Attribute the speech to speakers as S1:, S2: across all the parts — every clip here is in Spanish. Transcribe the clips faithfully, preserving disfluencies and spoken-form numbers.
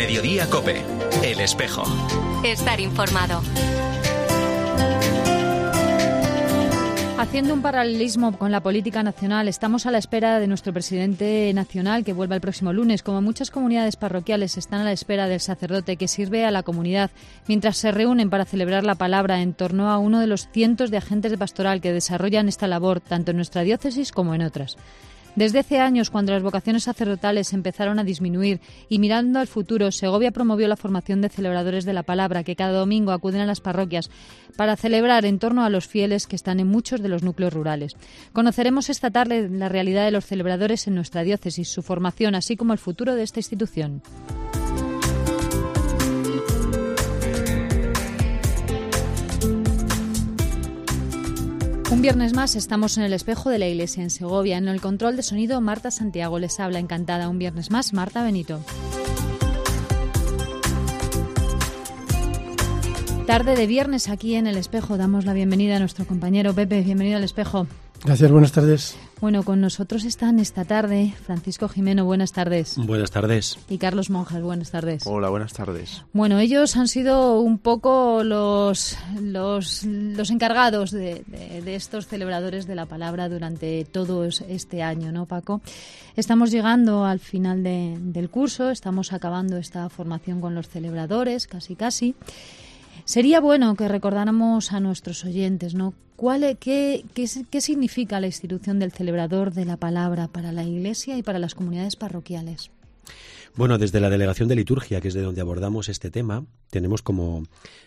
S1: Mediodía COPE. El Espejo.
S2: Estar informado.
S3: Haciendo un paralelismo con la política nacional, estamos a la espera de nuestro presidente nacional que vuelva el próximo lunes. Como muchas comunidades parroquiales están a la espera del sacerdote que sirve a la comunidad, mientras se reúnen para celebrar la palabra en torno a uno de los cientos de agentes de pastoral que desarrollan esta labor tanto en nuestra diócesis como en otras. Desde hace años, cuando las vocaciones sacerdotales empezaron a disminuir y mirando al futuro, Segovia promovió la formación de celebradores de la palabra que cada domingo acuden a las parroquias para celebrar en torno a los fieles que están en muchos de los núcleos rurales. Conoceremos esta tarde la realidad de los celebradores en nuestra diócesis, su formación, así como el futuro de esta institución. Un viernes más estamos en el Espejo de la Iglesia en Segovia. En el control de sonido, Marta Santiago les habla, encantada. Un viernes más, Marta Benito. Tarde de viernes aquí en el Espejo. Damos la bienvenida a nuestro compañero Pepe. Bienvenido al Espejo.
S4: Gracias, buenas tardes.
S3: Bueno, con nosotros están esta tarde Francisco Jimeno, buenas tardes.
S5: Buenas tardes.
S3: Y Carlos Monjas, buenas tardes.
S6: Hola, buenas tardes.
S3: Bueno, ellos han sido un poco los, los, los encargados de, de, de estos celebradores de la palabra durante todo este año, ¿no, Paco? Estamos llegando al final de, del curso, estamos acabando esta formación con los celebradores, casi casi. Sería bueno que recordáramos a nuestros oyentes, ¿no? ¿Cuál, qué, qué, ¿Qué significa la institución del celebrador de la palabra para la Iglesia y para las comunidades parroquiales?
S5: Bueno, desde la Delegación de Liturgia, que es de donde abordamos este tema, tenemos como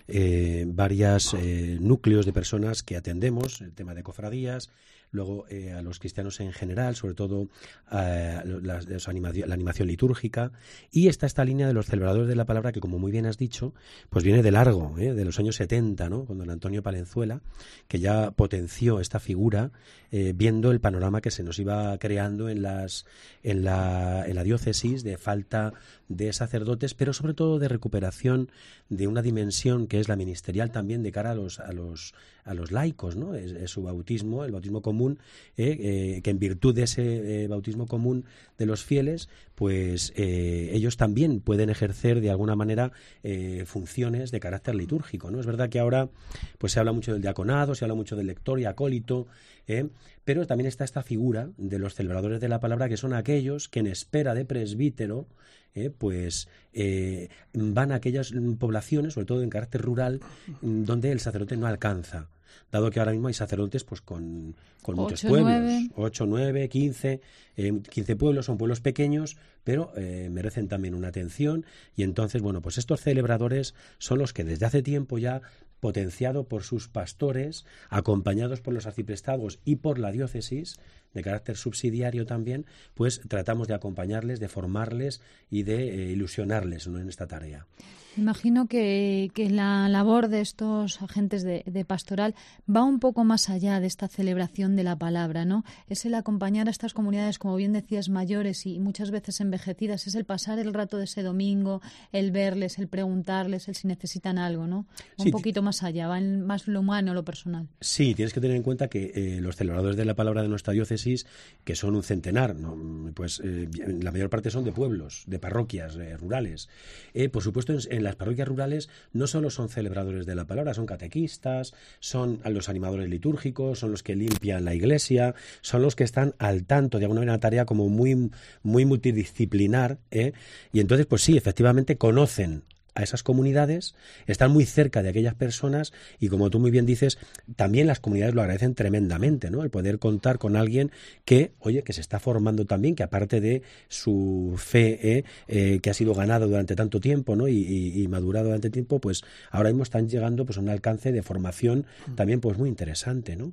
S5: eh, varios eh, núcleos de personas que atendemos, el tema de cofradías, luego eh, a los cristianos en general, sobre todo eh, la, la, animación, la animación litúrgica, y está esta línea de los celebradores de la palabra que, como muy bien has dicho, pues viene de largo, ¿eh? de los años setenta, ¿no? Con don Antonio Palenzuela, que ya potenció esta figura eh, viendo el panorama que se nos iba creando en, las, en, la, en la diócesis de falta de sacerdotes, pero sobre todo de recuperación de una dimensión que es la ministerial también de cara a los, a los, a los laicos, ¿no? Es, es su bautismo, el bautismo común, eh, eh, que en virtud de ese eh, bautismo común de los fieles, pues eh, ellos también pueden ejercer de alguna manera eh, funciones de carácter litúrgico, ¿no? Es verdad que ahora pues se habla mucho del diaconado, se habla mucho del lector y acólito, eh, pero también está esta figura de los celebradores de la palabra, que son aquellos que en espera de presbítero Eh, pues eh, van a aquellas poblaciones, sobre todo en carácter rural, donde el sacerdote no alcanza, dado que ahora mismo hay sacerdotes pues con, con muchos pueblos, ocho, nueve, quince, eh, quince pueblos, son pueblos pequeños, pero eh, merecen también una atención, y entonces, bueno, pues estos celebradores son los que desde hace tiempo ya, potenciado por sus pastores, acompañados por los arciprestados y por la diócesis, de carácter subsidiario también, pues tratamos de acompañarles, de formarles y de eh, ilusionarles, ¿no?, en esta tarea.
S3: Imagino que, que la labor de estos agentes de, de pastoral va un poco más allá de esta celebración de la palabra, ¿no? Es el acompañar a estas comunidades, como bien decías, mayores y muchas veces envejecidas, es el pasar el rato de ese domingo, el verles, el preguntarles, el si necesitan algo, ¿no? Va sí, un poquito más allá, va en más lo humano, lo personal.
S5: Sí, tienes que tener en cuenta que eh, los celebradores de la palabra de nuestra diócesis, que son un centenar, ¿no?, pues eh, la mayor parte son de pueblos, de parroquias eh, rurales. Eh, por supuesto, en, en las parroquias rurales no solo son celebradores de la palabra, son catequistas, son los animadores litúrgicos, son los que limpian la iglesia, son los que están al tanto de alguna manera, una tarea como muy, muy multidisciplinar, ¿eh? Y entonces, pues sí, efectivamente conocen a esas comunidades, están muy cerca de aquellas personas y, como tú muy bien dices, también las comunidades lo agradecen tremendamente, ¿no? El poder contar con alguien que, oye, que se está formando también, que aparte de su fe, eh, eh, que ha sido ganada durante tanto tiempo, ¿no?, y, y, y madurado durante tiempo, pues ahora mismo están llegando pues a un alcance de formación también pues muy interesante, ¿no?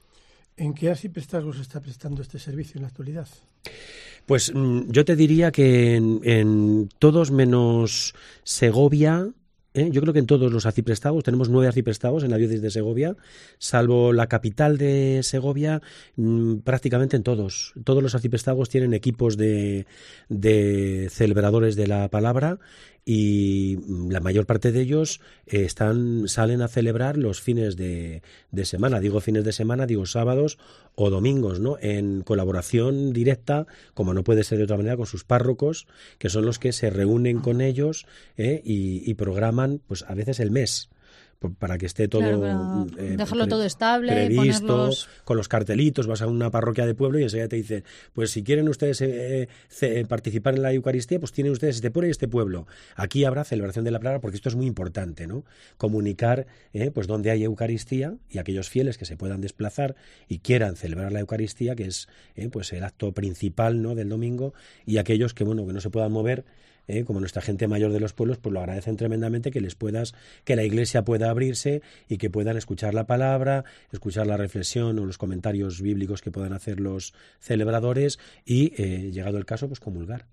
S4: ¿En qué arciprestazgos está prestando este servicio en la actualidad?
S5: Pues yo te diría que en, en todos menos Segovia, ¿eh? Yo creo que en todos los arciprestazgos, tenemos nueve arciprestazgos en la diócesis de Segovia, salvo la capital de Segovia, mmm, prácticamente en todos. Todos los arciprestazgos tienen equipos de, de celebradores de la palabra, y la mayor parte de ellos eh, están salen a celebrar los fines de, de semana. Digo fines de semana, digo sábados o domingos, ¿no? En colaboración directa, como no puede ser de otra manera, con sus párrocos, que son los que se reúnen con ellos eh, y, y programan, pues a veces el mes, para que esté todo
S3: claro,
S5: eh,
S3: dejarlo
S5: pre-
S3: todo estable,
S5: previsto,
S3: ponerlos...
S5: con los cartelitos. Vas a una parroquia de pueblo y enseguida te dice, pues si quieren ustedes eh, eh, participar en la Eucaristía, pues tienen ustedes este pueblo y este pueblo. Aquí habrá celebración de la palabra, porque esto es muy importante, ¿no? Comunicar eh, pues dónde hay Eucaristía, y aquellos fieles que se puedan desplazar y quieran celebrar la Eucaristía, que es eh, pues el acto principal, ¿no?, del domingo, y aquellos que bueno que no se puedan mover, Eh, como nuestra gente mayor de los pueblos, pues lo agradecen tremendamente que les puedas, que la Iglesia pueda abrirse y que puedan escuchar la palabra, escuchar la reflexión o los comentarios bíblicos que puedan hacer los celebradores y, eh, llegado el caso, pues comulgar.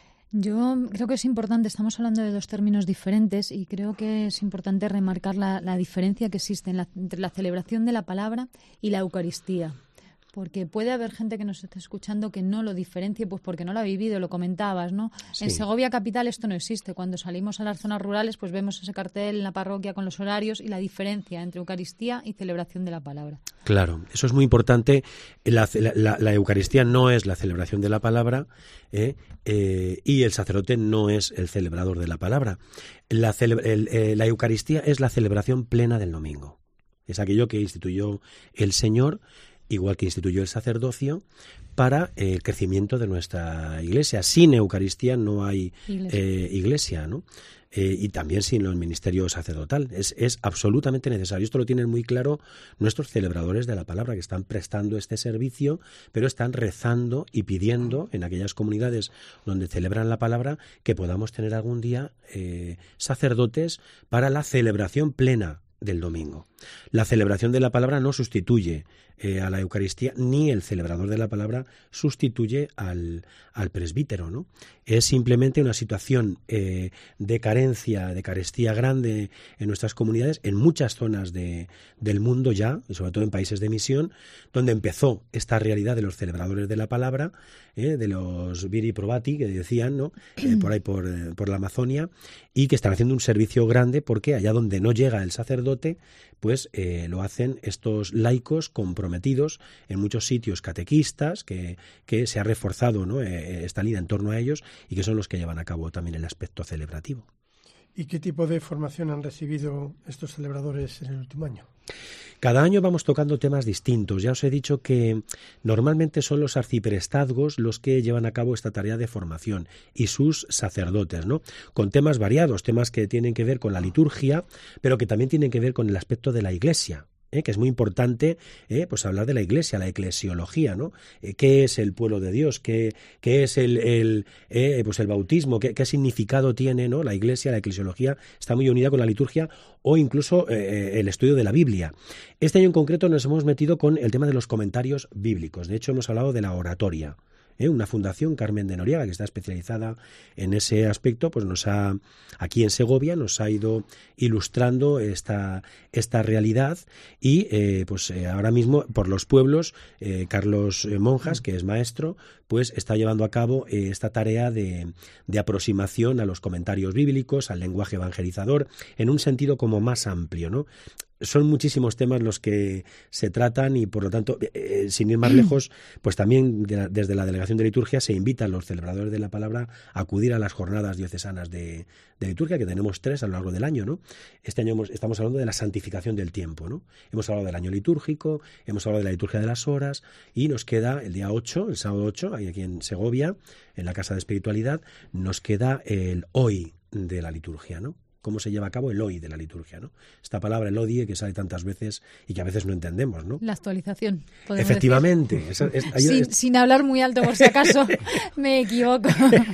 S3: Yo creo que es importante, estamos hablando de dos términos diferentes y creo que es importante remarcar la, la diferencia que existe en la, entre la celebración de la palabra y la Eucaristía. Porque puede haber gente que nos esté escuchando que no lo diferencie, pues porque no lo ha vivido, lo comentabas, ¿no?
S5: Sí.
S3: En Segovia capital esto no existe. Cuando salimos a las zonas rurales, pues vemos ese cartel en la parroquia con los horarios y la diferencia entre Eucaristía y celebración de la palabra.
S5: Claro, eso es muy importante. La, la, la Eucaristía no es la celebración de la palabra eh, eh, y el sacerdote no es el celebrador de la palabra. La, cele, el, eh, la Eucaristía es la celebración plena del domingo. Es aquello que instituyó el Señor, igual que instituyó el sacerdocio, para eh, el crecimiento de nuestra Iglesia. Sin Eucaristía no hay iglesia, eh, iglesia ¿no? Eh, y también sin el ministerio sacerdotal. Es, es absolutamente necesario. Esto lo tienen muy claro nuestros celebradores de la palabra, que están prestando este servicio, pero están rezando y pidiendo en aquellas comunidades donde celebran la palabra que podamos tener algún día eh, sacerdotes para la celebración plena del domingo. La celebración de la palabra no sustituye eh, a la Eucaristía, ni el celebrador de la palabra sustituye al, al presbítero, ¿no? Es simplemente una situación eh, de carencia, de carestía grande en nuestras comunidades, en muchas zonas de, del mundo ya, y sobre todo en países de misión, donde empezó esta realidad de los celebradores de la palabra, eh, de los viri probati, que decían, ¿no?, eh, por ahí por, eh, por la Amazonia, y que están haciendo un servicio grande porque allá donde no llega el sacerdote, pues eh, lo hacen estos laicos comprometidos en muchos sitios, catequistas, que, que se ha reforzado, ¿no?, eh, esta línea en torno a ellos, y que son los que llevan a cabo también el aspecto celebrativo.
S4: ¿Y qué tipo de formación han recibido estos celebradores en el último año?
S5: Cada año vamos tocando temas distintos. Ya os he dicho que normalmente son los arciprestazgos los que llevan a cabo esta tarea de formación y sus sacerdotes, ¿no?, con temas variados, temas que tienen que ver con la liturgia, pero que también tienen que ver con el aspecto de la Iglesia. ¿Eh? Que es muy importante eh, pues hablar de la Iglesia, la eclesiología, ¿no? Eh, ¿Qué es el pueblo de Dios? ¿Qué, qué es el, el, eh, pues el bautismo? ¿Qué, ¿Qué significado tiene, ¿no?, la Iglesia? La eclesiología está muy unida con la liturgia o incluso eh, el estudio de la Biblia. Este año en concreto nos hemos metido con el tema de los comentarios bíblicos. De hecho, hemos hablado de la oratoria. ¿Eh? Una fundación, Carmen de Noriega, que está especializada en ese aspecto, pues nos ha, aquí en Segovia, nos ha ido ilustrando esta, esta realidad y eh, pues eh, ahora mismo por los pueblos, eh, Carlos Monjas, que es maestro, pues está llevando a cabo eh, esta tarea de, de aproximación a los comentarios bíblicos, al lenguaje evangelizador, en un sentido como más amplio, ¿no? Son muchísimos temas los que se tratan y, por lo tanto, eh, sin ir más lejos, pues también de la, desde la Delegación de Liturgia se invitan los celebradores de la palabra a acudir a las jornadas diocesanas de, de liturgia, que tenemos tres a lo largo del año, ¿no? Este año hemos, estamos hablando de la santificación del tiempo, ¿no? Hemos hablado del año litúrgico, hemos hablado de la liturgia de las horas y nos queda el día ocho, el sábado ocho, aquí en Segovia, en la Casa de Espiritualidad, nos queda el hoy de la liturgia, ¿no? Cómo se lleva a cabo el hoy de la liturgia, ¿no? Esta palabra, el odie, que sale tantas veces y que a veces no entendemos, ¿no?
S3: La actualización,
S5: efectivamente. Es, es, hay,
S3: sin,
S5: es...
S3: sin hablar muy alto, por si acaso me equivoco.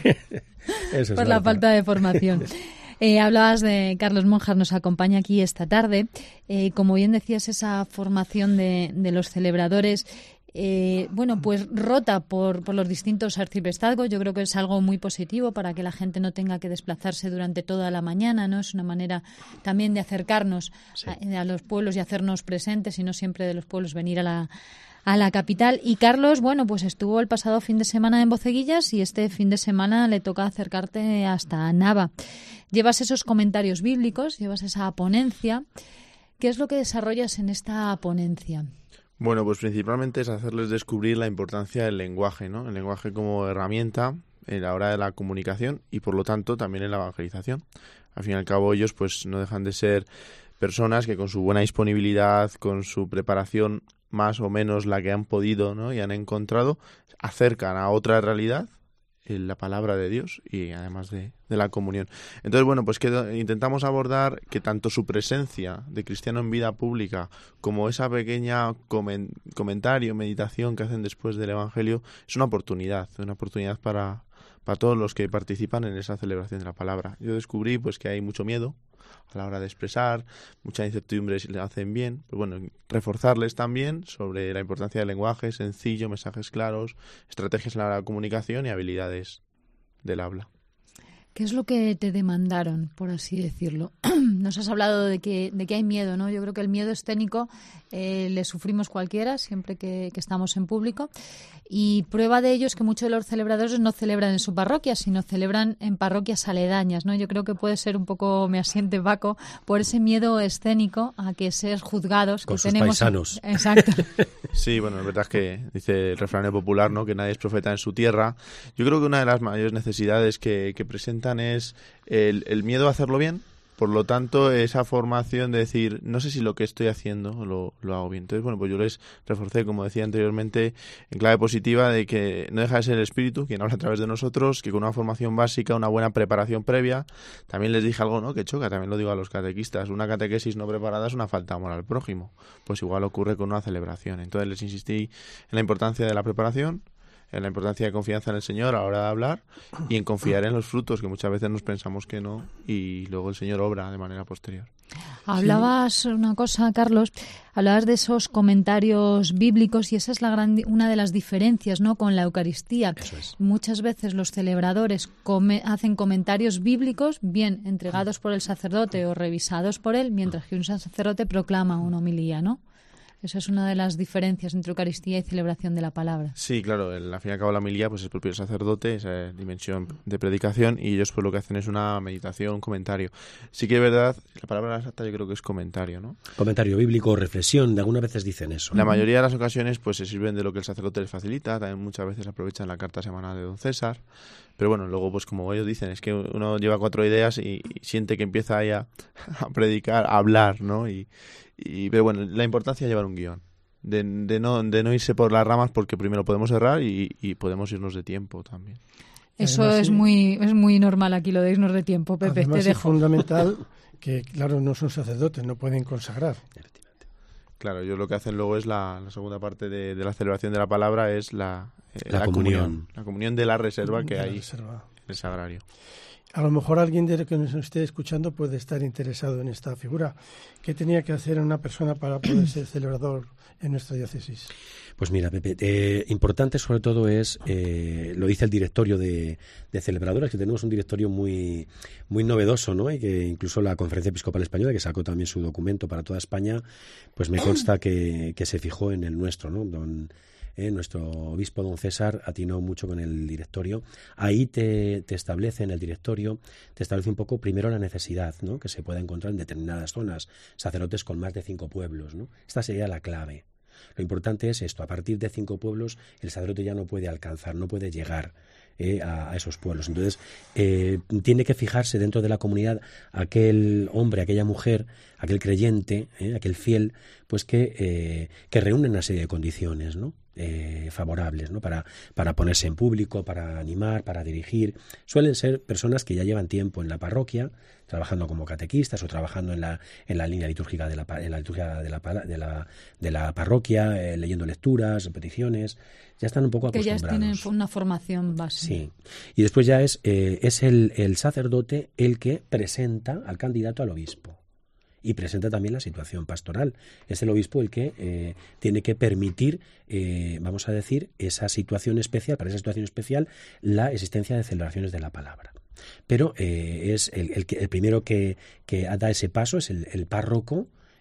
S5: Eso es
S3: por la falta de formación. Eh, hablabas de Carlos Monjas, nos acompaña aquí esta tarde. Eh, como bien decías, esa formación de, de los celebradores... Eh, bueno, pues rota por, por los distintos arciprestazgos. Yo creo que es algo muy positivo para que la gente no tenga que desplazarse durante toda la mañana, ¿no? Es una manera también de acercarnos sí. a, a los pueblos y hacernos presentes y no siempre de los pueblos venir a la, a la capital. Y Carlos, bueno, pues estuvo el pasado fin de semana en Boceguillas y este fin de semana le toca acercarte hasta Nava. Llevas esos comentarios bíblicos, llevas esa ponencia. ¿Qué es lo que desarrollas en esta ponencia?
S6: Bueno, pues principalmente es hacerles descubrir la importancia del lenguaje, ¿no? El lenguaje como herramienta en la hora de la comunicación y, por lo tanto, también en la evangelización. Al fin y al cabo, ellos pues no dejan de ser personas que con su buena disponibilidad, con su preparación más o menos la que han podido, ¿no? Y han encontrado, acercan a otra realidad la palabra de Dios y además de, de la comunión. Entonces, bueno, pues que intentamos abordar que tanto su presencia de cristiano en vida pública como esa pequeña comen, comentario, meditación que hacen después del Evangelio es una oportunidad, una oportunidad para, para todos los que participan en esa celebración de la palabra. Yo descubrí pues que hay mucho miedo a la hora de expresar, mucha incertidumbre si le hacen bien, pues bueno, reforzarles también sobre la importancia del lenguaje sencillo, mensajes claros, estrategias en la comunicación y habilidades del habla.
S3: ¿Qué es lo que te demandaron, por así decirlo? Nos has hablado de que, de que hay miedo, ¿no? Yo creo que el miedo escénico eh, le sufrimos cualquiera siempre que, que estamos en público. Y prueba de ello es que muchos de los celebradores no celebran en su parroquia, sino celebran en parroquias aledañas, ¿no? Yo creo que puede ser un poco, me asiente Paco, por ese miedo escénico a que ser juzgados
S5: con
S3: que
S5: sus
S3: tenemos.
S5: Paisanos.
S3: Exacto.
S6: Sí, bueno, es verdad que dice el refrán popular, ¿no? Que nadie es profeta en su tierra. Yo creo que una de las mayores necesidades que, que presentan es el, el miedo a hacerlo bien. Por lo tanto, esa formación de decir, no sé si lo que estoy haciendo lo, lo hago bien. Entonces, bueno, pues yo les reforcé, como decía anteriormente, en clave positiva de que no deja de ser el Espíritu quien habla a través de nosotros, que con una formación básica, una buena preparación previa, también les dije algo, ¿no?, que choca, también lo digo a los catequistas, una catequesis no preparada es una falta de amor al prójimo. Pues igual ocurre con una celebración. Entonces les insistí en la importancia de la preparación, en la importancia de confianza en el Señor a la hora de hablar y en confiar en los frutos, que muchas veces nos pensamos que no y luego el Señor obra de manera posterior.
S3: Hablabas una cosa, Carlos, hablabas de esos comentarios bíblicos y esa es la gran, una de las diferencias, ¿no?, con la Eucaristía.
S5: Eso es.
S3: Muchas veces los celebradores come, hacen comentarios bíblicos bien entregados por el sacerdote o revisados por él, mientras que un sacerdote proclama una homilía, ¿no? Esa es una de las diferencias entre Eucaristía y celebración de la palabra.
S6: Sí, claro, el, al fin y al cabo la homilía pues es el propio sacerdote, esa dimensión de predicación, y ellos pues lo que hacen es una meditación, un comentario. Sí que es verdad, la palabra exacta yo creo que es comentario, ¿no?
S5: Comentario bíblico, reflexión, de algunas veces dicen eso.
S6: La mayoría de las ocasiones pues se sirven de lo que el sacerdote les facilita, también muchas veces aprovechan la carta semanal de don César, pero bueno, luego pues como ellos dicen, es que uno lleva cuatro ideas y, y siente que empieza ahí a, a predicar, a hablar, ¿no? Y Y, pero bueno, la importancia de llevar un guión, de, de, no, de no irse por las ramas porque primero podemos errar y, y podemos irnos de tiempo también.
S3: Eso
S4: Además,
S3: es
S4: sí,
S3: muy es muy normal aquí, lo de irnos de tiempo, Pepe,
S4: además
S3: te
S4: es
S3: dejo.
S4: fundamental que, claro, no son sacerdotes, no pueden consagrar.
S6: Claro, ellos lo que hacen luego es la, la segunda parte de, de la celebración de la palabra, es la, eh,
S5: La
S6: la
S5: comunión.
S6: comunión. La comunión de la reserva que
S4: De la
S6: hay
S4: reserva.
S6: en el sagrario.
S4: A lo mejor alguien de que nos esté escuchando puede estar interesado en esta figura. ¿Qué tenía que hacer una persona para poder ser celebrador en nuestra diócesis?
S5: Pues mira, Pepe, eh, importante sobre todo es, eh, lo dice el directorio de, de celebradoras, que tenemos un directorio muy muy novedoso, ¿no? Y que incluso la Conferencia Episcopal Española, que sacó también su documento para toda España, pues me consta que, que se fijó en el nuestro, ¿no? Don Eh, nuestro obispo don César atinó mucho con el directorio. Ahí te, te establece en el directorio, te establece un poco primero la necesidad, ¿no?, que se puede encontrar en determinadas zonas, sacerdotes con más de cinco pueblos, ¿no? Esta sería la clave. Lo importante es esto, a partir de cinco pueblos el sacerdote ya no puede alcanzar, no puede llegar eh, a, a esos pueblos. Entonces, eh, tiene que fijarse dentro de la comunidad aquel hombre, aquella mujer, aquel creyente, eh, aquel fiel, pues que, eh, que reúne una serie de condiciones, ¿no?, Eh, favorables, ¿no?, para, para ponerse en público, para animar, para dirigir. Suelen ser personas que ya llevan tiempo en la parroquia, trabajando como catequistas o trabajando en la, en la línea litúrgica de la, en la liturgia de la, de la, de la parroquia, eh, leyendo lecturas, peticiones. Ya están un poco
S3: que
S5: acostumbrados.
S3: Que ya tienen una formación básica.
S5: Sí. Y después ya es, eh, es el, el sacerdote el que presenta al candidato al obispo. Y presenta también la situación pastoral. Es el obispo el que eh, tiene que permitir, eh, vamos a decir, esa situación especial, para esa situación especial, la existencia de celebraciones de la palabra. Pero eh, es el, el, el primero que, que da ese paso es el, el párroco,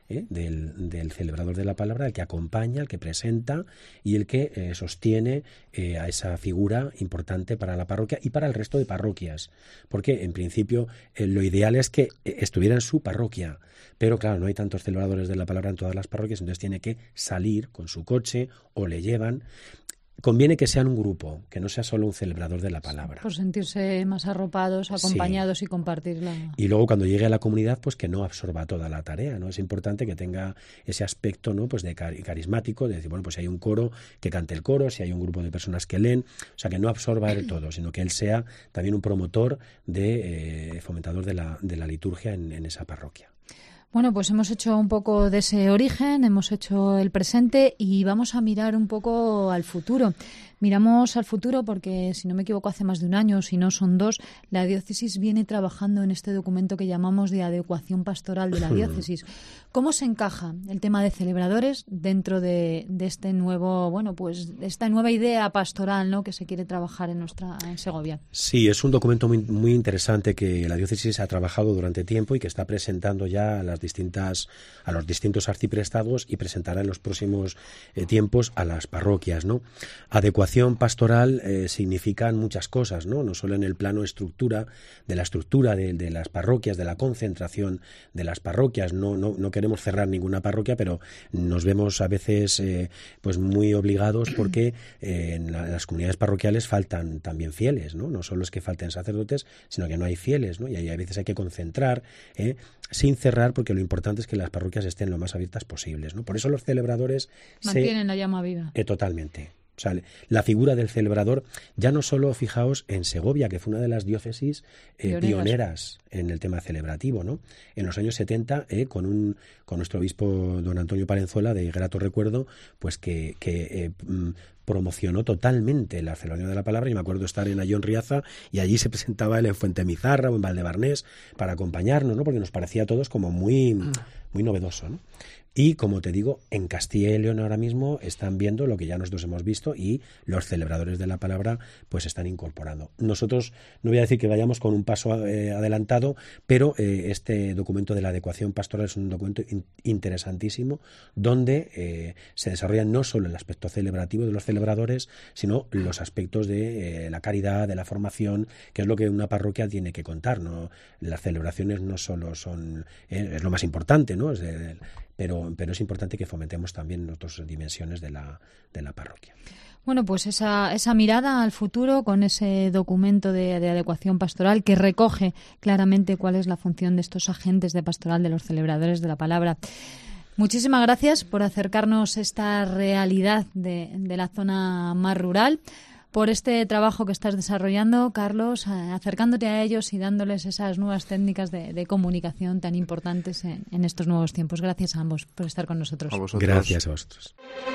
S5: ¿eh? del, del celebrador de la palabra, el que acompaña, el que presenta y el que eh, sostiene eh, a esa figura importante para la parroquia y para el resto de parroquias. Porque, en principio, eh, lo ideal es que eh, estuviera en su parroquia. Pero, claro, no hay tantos celebradores de la palabra en todas las parroquias, entonces tiene que salir con su coche o le llevan. Conviene que sean un grupo, que no sea solo un celebrador de la palabra.
S3: Por sentirse más arropados, acompañados, sí, y compartirla.
S5: Y luego cuando llegue a la comunidad, pues que no absorba toda la tarea, ¿no? Es importante que tenga ese aspecto, ¿no? Pues de carismático, de decir, bueno, pues si hay un coro, que cante el coro, si hay un grupo de personas que leen, o sea, que no absorba el todo, sino que él sea también un promotor de eh, fomentador de la, de la liturgia en, en esa parroquia.
S3: Bueno, pues hemos hecho un poco de ese origen, hemos hecho el presente y vamos a mirar un poco al futuro. Miramos al futuro porque, si no me equivoco, hace más de un año, si no son dos, la diócesis viene trabajando en este documento que llamamos de adecuación pastoral de la diócesis. ¿Cómo se encaja el tema de celebradores dentro de, de este nuevo, bueno, pues esta nueva idea pastoral, ¿no?, que se quiere trabajar en nuestra en Segovia?
S5: Sí, es un documento muy, muy interesante que la diócesis ha trabajado durante tiempo y que está presentando ya a las distintas a los distintos arciprestados y presentará en los próximos eh, tiempos a las parroquias, ¿no? Adecuación pastoral eh, significan muchas cosas, ¿no? No solo en el plano estructura, de la estructura de, de las parroquias, de la concentración de las parroquias. No, no, no queremos cerrar ninguna parroquia, pero nos vemos a veces eh, pues muy obligados porque eh, en, la, en las comunidades parroquiales faltan también fieles, ¿no? No solo es que falten sacerdotes, sino que no hay fieles, ¿no? Y ahí a veces hay que concentrar, ¿eh? sin cerrar, porque lo importante es que las parroquias estén lo más abiertas posibles, ¿no? Por eso los celebradores
S3: mantienen
S5: se,
S3: la llama viva.
S5: Eh, totalmente. O sea, la figura del celebrador, ya no solo, fijaos, en Segovia, que fue una de las diócesis eh, pioneras. pioneras en el tema celebrativo, ¿no? En los años setenta, eh, con un con nuestro obispo don Antonio Palenzuela, de grato recuerdo, pues que, que eh, promocionó totalmente la celebración de la palabra. Y me acuerdo estar en Ayón Riaza y allí se presentaba él en Fuentemizarra o en Valdebarnés para acompañarnos, ¿no? Porque nos parecía a todos como muy, muy novedoso, ¿no? Y, como te digo, en Castilla y León ahora mismo están viendo lo que ya nosotros hemos visto y los celebradores de la palabra pues están incorporando. Nosotros, no voy a decir que vayamos con un paso eh, adelantado, pero eh, este documento de la adecuación pastoral es un documento in- interesantísimo donde eh, se desarrolla no solo el aspecto celebrativo de los celebradores, sino los aspectos de eh, la caridad, de la formación, que es lo que una parroquia tiene que contar, ¿no? Las celebraciones no solo son, eh, es lo más importante, ¿no? Es de, de, pero, pero es importante que fomentemos también otras dimensiones de la, de la parroquia.
S3: Bueno, pues esa, esa mirada al futuro con ese documento de, de adecuación pastoral que recoge claramente cuál es la función de estos agentes de pastoral, de los celebradores de la palabra. Muchísimas gracias por acercarnos esta realidad de, de la zona más rural, por este trabajo que estás desarrollando, Carlos, acercándote a ellos y dándoles esas nuevas técnicas de, de comunicación tan importantes en, en estos nuevos tiempos. Gracias a ambos por estar con nosotros.
S6: A vosotros.
S5: Gracias a vosotros.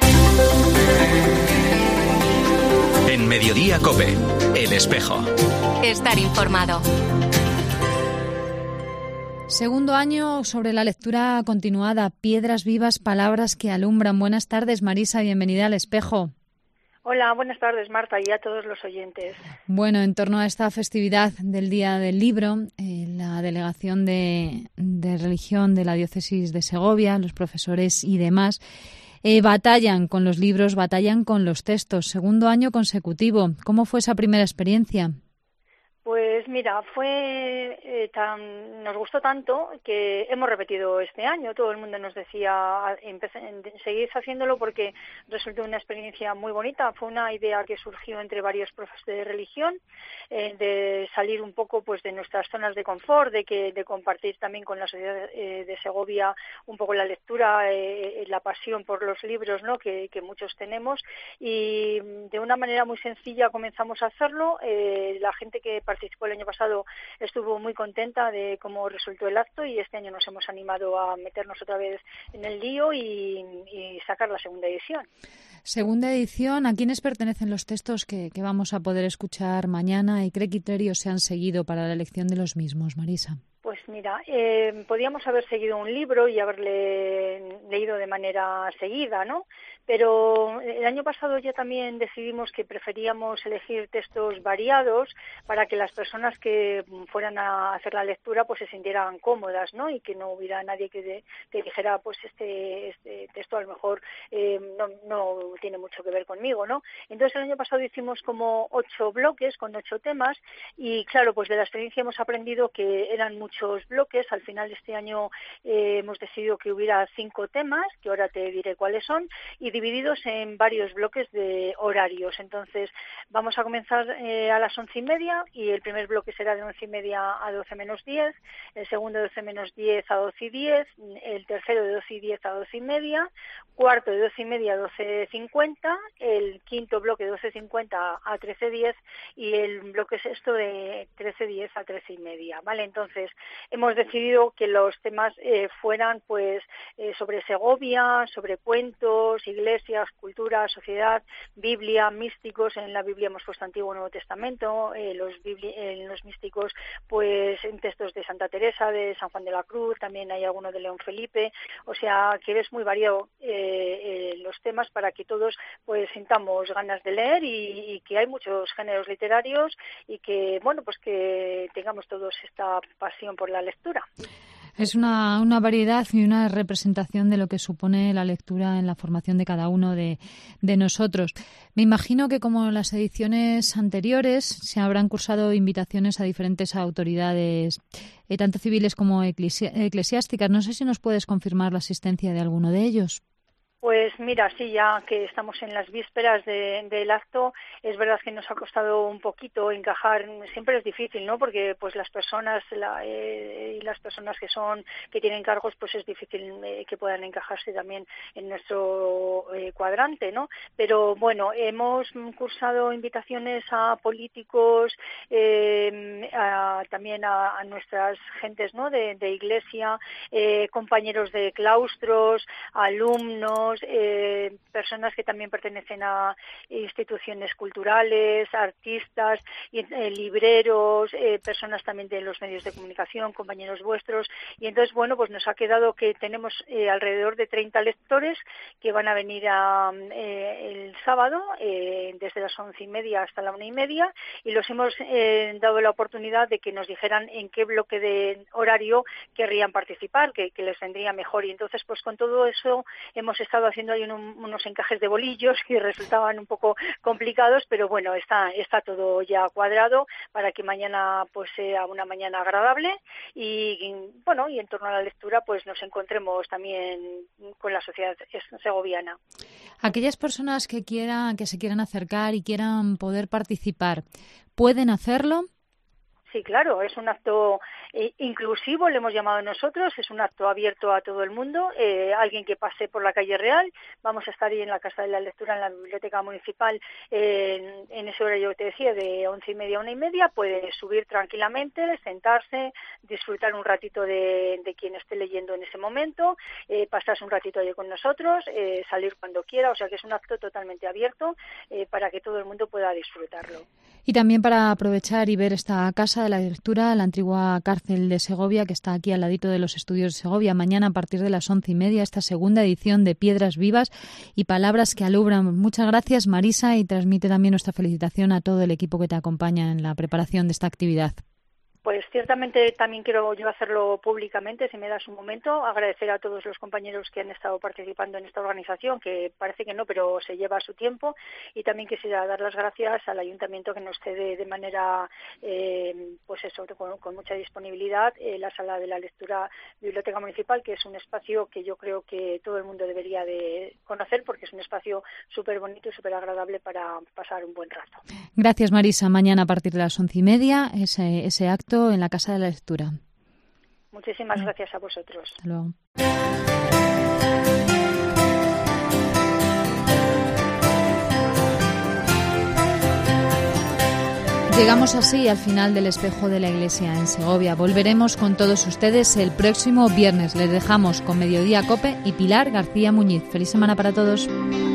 S1: En Mediodía COPE, El Espejo.
S2: Estar informado.
S3: Segundo año sobre la lectura continuada, Piedras vivas, palabras que alumbran. Buenas tardes, Marisa, bienvenida al Espejo.
S7: Hola, buenas tardes, Marta, y a todos los oyentes.
S3: Bueno, en torno a esta festividad del Día del Libro, eh, la Delegación de, de Religión de la Diócesis de Segovia, los profesores y demás, eh, batallan con los libros, batallan con los textos. Segundo año consecutivo. ¿Cómo fue esa primera experiencia?
S7: Pues mira, fue eh, tan, nos gustó tanto que hemos repetido este año. Todo el mundo nos decía, seguid haciéndolo porque resultó una experiencia muy bonita. Fue una idea que surgió entre varios profes de religión, eh, de salir un poco pues de nuestras zonas de confort, de que de compartir también con la sociedad eh, de Segovia un poco la lectura, eh, la pasión por los libros, ¿no? que, que muchos tenemos. Y de una manera muy sencilla comenzamos a hacerlo. Eh, la gente que participó el año pasado estuvo muy contenta de cómo resultó el acto y este año nos hemos animado a meternos otra vez en el lío y, y sacar la segunda edición.
S3: Segunda edición, ¿a quiénes pertenecen los textos que, que vamos a poder escuchar mañana y qué criterios se han seguido para la elección de los mismos, Marisa?
S7: Pues mira, mira, eh, podíamos haber seguido un libro y haberle leído de manera seguida, ¿no? Pero el año pasado ya también decidimos que preferíamos elegir textos variados para que las personas que fueran a hacer la lectura pues se sintieran cómodas, ¿no? Y que no hubiera nadie que, de, que dijera pues este, este texto a lo mejor eh, no, no tiene mucho que ver conmigo, ¿no? Entonces el año pasado hicimos como ocho bloques con ocho temas y claro, pues de la experiencia hemos aprendido que eran muchos bloques. Al final de este año eh, hemos decidido que hubiera cinco temas, que ahora te diré cuáles son, y divididos en varios bloques de horarios. Entonces, vamos a comenzar eh, a las once y media y el primer bloque será de once y media a doce menos diez, el segundo de doce menos diez a doce y diez, el tercero de doce y diez a doce y media, cuarto de doce y media a doce cincuenta, el quinto bloque de doce cincuenta a trece diez y el bloque sexto de trece diez a trece y media, ¿vale? Entonces, hemos decidido que los temas eh, fueran pues eh, sobre Segovia, sobre cuentos, iglesias, cultura, sociedad, Biblia, místicos. En la Biblia hemos puesto Antiguo y Nuevo Testamento, eh, los, bibli- eh, los místicos pues en textos de Santa Teresa, de San Juan de la Cruz, también hay alguno de León Felipe, o sea que es muy variado eh, eh, los temas para que todos pues sintamos ganas de leer y, y que hay muchos géneros literarios y que bueno pues que tengamos todos esta pasión por la lectura.
S3: Es una, una variedad y una representación de lo que supone la lectura en la formación de cada uno de, de nosotros. Me imagino que, como en las ediciones anteriores, se habrán cursado invitaciones a diferentes autoridades, eh, tanto civiles como eclesi- eclesiásticas. No sé si nos puedes confirmar la asistencia de alguno de ellos.
S7: Pues mira, sí, ya que estamos en las vísperas de, del acto, es verdad que nos ha costado un poquito encajar. Siempre es difícil, ¿no? Porque pues las personas la, eh, y las personas que son que tienen cargos, pues es difícil eh, que puedan encajarse también en nuestro eh, cuadrante, ¿no? Pero bueno, hemos cursado invitaciones a políticos, eh, a, también a, a nuestras gentes, ¿no? De, de iglesia, eh, compañeros de claustros, alumnos. Eh, personas que también pertenecen a instituciones culturales, artistas, eh, libreros, eh, personas también de los medios de comunicación, compañeros vuestros, y entonces bueno pues nos ha quedado que tenemos eh, alrededor de treinta lectores que van a venir a, eh, el sábado eh, desde las once y media hasta la una y media y los hemos eh, dado la oportunidad de que nos dijeran en qué bloque de horario querrían participar, que, que les vendría mejor, y entonces pues con todo eso hemos estado haciendo ahí un, unos encajes de bolillos que resultaban un poco complicados, pero bueno, está está todo ya cuadrado para que mañana pues sea una mañana agradable y, y bueno, y en torno a la lectura pues nos encontremos también con la sociedad segoviana.
S3: Aquellas personas que quieran que se quieran acercar y quieran poder participar, ¿pueden hacerlo?
S7: Sí, claro, es un acto eh, inclusivo, le hemos llamado nosotros, es un acto abierto a todo el mundo, eh, alguien que pase por la calle Real, vamos a estar ahí en la Casa de la Lectura, en la Biblioteca Municipal, eh, en, en ese horario que te decía, de once y media a una y media, puede subir tranquilamente, sentarse, disfrutar un ratito de, de quien esté leyendo en ese momento, eh, pasarse un ratito allí con nosotros, eh, salir cuando quiera, o sea que es un acto totalmente abierto eh, para que todo el mundo pueda disfrutarlo.
S3: Y también para aprovechar y ver esta Casa de la Lectura, la antigua cárcel de Segovia, que está aquí al ladito de los estudios de Segovia. Mañana a partir de las once y media, esta segunda edición de Piedras Vivas y Palabras que Alumbran. Muchas gracias, Marisa, y transmite también nuestra felicitación a todo el equipo que te acompaña en la preparación de esta actividad.
S7: Pues ciertamente también quiero yo hacerlo públicamente, si me das un momento, agradecer a todos los compañeros que han estado participando en esta organización, que parece que no, pero se lleva su tiempo, y también quisiera dar las gracias al Ayuntamiento que nos cede de manera, eh, pues eso, con, con mucha disponibilidad, eh, la Sala de la Lectura Biblioteca Municipal, que es un espacio que yo creo que todo el mundo debería de conocer, porque es un espacio súper bonito y súper agradable para pasar un buen rato.
S3: Gracias, Marisa. Mañana a partir de las once y media, ese, ese acto en la Casa de la Lectura.
S7: Muchísimas gracias a vosotros.
S3: Hasta luego. Llegamos así al final del Espejo de la Iglesia en Segovia. Volveremos con todos ustedes el próximo viernes. Les dejamos con Mediodía COPE y Pilar García Muñiz. Feliz semana para todos.